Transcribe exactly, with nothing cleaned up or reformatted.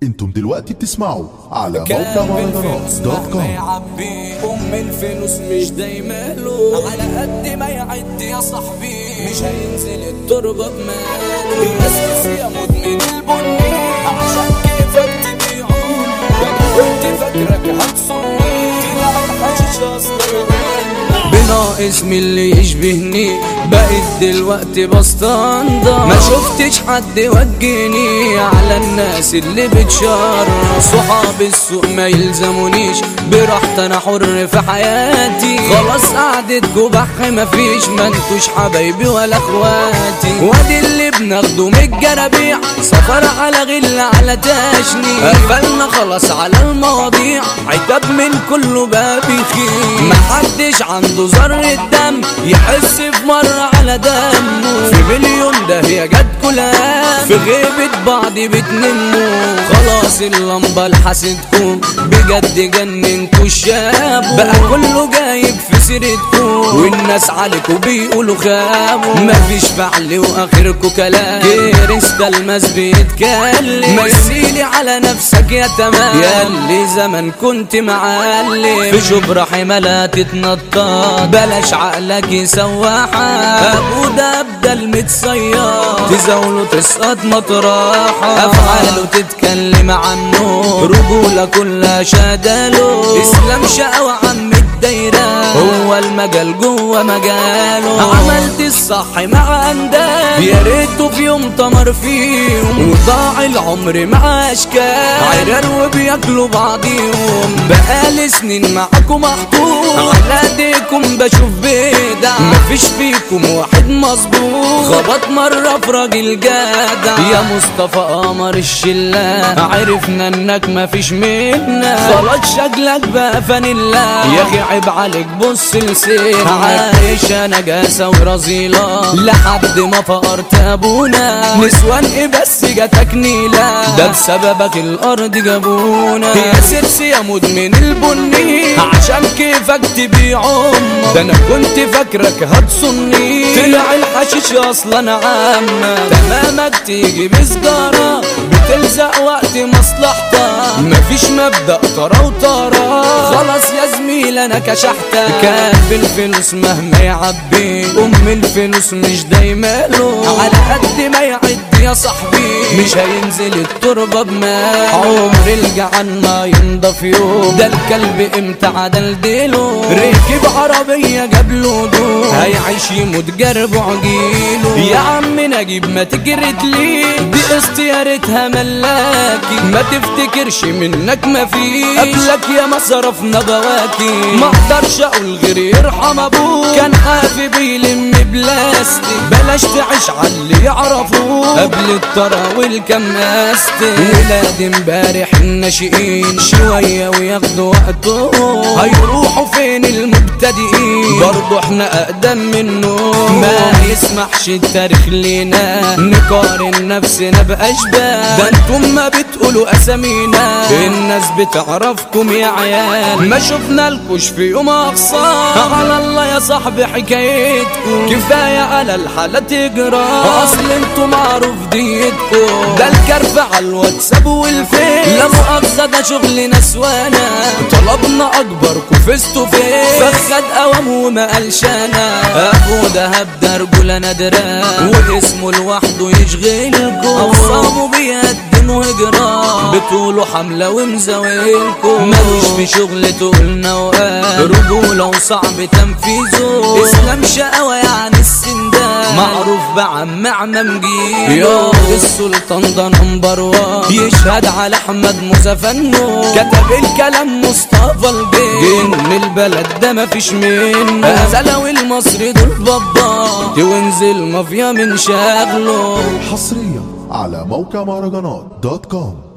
انتم دلوقتي بتسمعوا على موقع مهرجانات دوت كوم. ام الفلوس مش دايما له، على قد ما يعد يا صاحبي مش هينزل التربه بماله. الناس يا مدمن البني عشان كيفك تبيعه، انا كنت فاكرك هتصوني طلع الحشيش اصلا بناقص من اللي يشبهني، بقيت دلوقتي بستنضف. ما شفتش حد وجهني على الناس اللي بتشرف. صحاب السوق ما يلزمونيش، براحتي انا حر في حياتي. خلاص قعدتكوا بح مفيش، ما انتوش حبايبي ولا اخواتي. وادي اللي بناخده من الجرابيع، سفر على غل على تشني. قفلنا خلاص على المواضيع، عتاب من كله باب يخيل. محدش عنده ذرة دم يحس في مرة على دمه. في مليون ده هي جت كلها، في غيبة بعض بتنمو. خلاص اللمبة لحستكم بجد جننتوا الشاب، بقى كله جايب في سيرتكم والناس عليكوا بيقولوا خابوا. مفيش فعل واخركوا كلام، كريستا الماس بيتكلم. مثيلي على نفسك يا تمام، يا اللي زمان كنت معلم. في شبرا حمالة تتنطط، بلاش عقلك يسوحك. ابو ده ابدل متصير، تزاوله تسقط مطرحه. افعاله تتكلم عنه، رجوله كلها شاداله. اسلام شقوى عم الدايره، هو المجال جوه مجاله. عملت الصح مع انداد، يا ريته في يوم تمر فيهم. وضاع العمر مع اشكال عرار وبياكلوا بعضيهم. بقالي سنين معاكم محطوط، على ايديكم بشوف بدع. مفيش فيكم واحد مظبوط، خبط مرة في راجل جدع. يا مصطفى قمر الشلة، عرفنا انك مفيش منا. خلاص شكلك بقى فانيلا، يا اخي عيب عليك بص لسينك. عايش انا جاسة ورزيلة لحد ما فقرت ابونا. نسوان ايه بس جاتك نيلة، ده بسببك الارض جابونا. يا سيرسي يا مدمن البني عشان كيفك تبيع امك. ده انا كنت فاكرك هتصني، طلع الحشيش اصلا عامة. تمامك تيجي بسجارة بتلزق وقت مصلحتك. مفيش مبدأ طرا وطرا، خلاص يا زميل انا كشحتك. كان بالفلوس مهما يعبي، ام الفلوس مش دايما له. على قد ما يعد يا صاحبي مش هينزل التربة بمال. عمر الجعان ما ينضف يوم، ده الكلب امتى عدل ديله. ركب عربية جاب له دول، هيعيش يموت جرب عجيله. يا عم نجيب ما تجرد لي، دي استيارتها ملاكي. ما تفتكرش منك ما فيش، قبلك يا ما صرفنا بواكي. ما اقدرش اقول غير يرحم ابوك، كان حافي بيلم بلاستيك. بلاش تعيش على اللي يعرفوه قبل الطرا والكماستيك. ولاد امبارح الناشئين شوية وياخدوا وقتهم، هيروحوا فين المبتدئين؟ برضو احنا اقدم منه. ما يسمحش التاريخ لينا نقارن نفسنا باشباه. ده انتم ما بتقولوا اسامينا، الناس بتعرفكم يا عيال. ما شفنا لكوش في يوم اقصار، على الله يا صاحبي حكايتكم. كفايه على الحالة تجرى، اصل انتم معروف ديتكم. ده الكرف على الواتساب والفيس، لا مؤاخذة ده شغل نسوانا. طلبنا اكبركم فزتوا فين؟ فخد قوام وما قالش انا. ابو دهب ده رجولة نادرة، واسمه لوحده يشغلكم. اوصامه بيقدموا هجرة، بتقولوا حملة ومزاولكم. ملوش في شغل تقولنا وقال، رجولة وصعب تنفيذه. اسلام شقوى يعني السندان، معروف بعم عمام جيل. يا السلطان ده نمبر وان، يشهد على احمد موسى فنو. كتب الكلام مصطفى الجن، من البلد ده مفيش منه. زلاوي المصري دول بابا، وينزل مافيا من شغله. حصريا على موقع مهرجانات دوت كوم.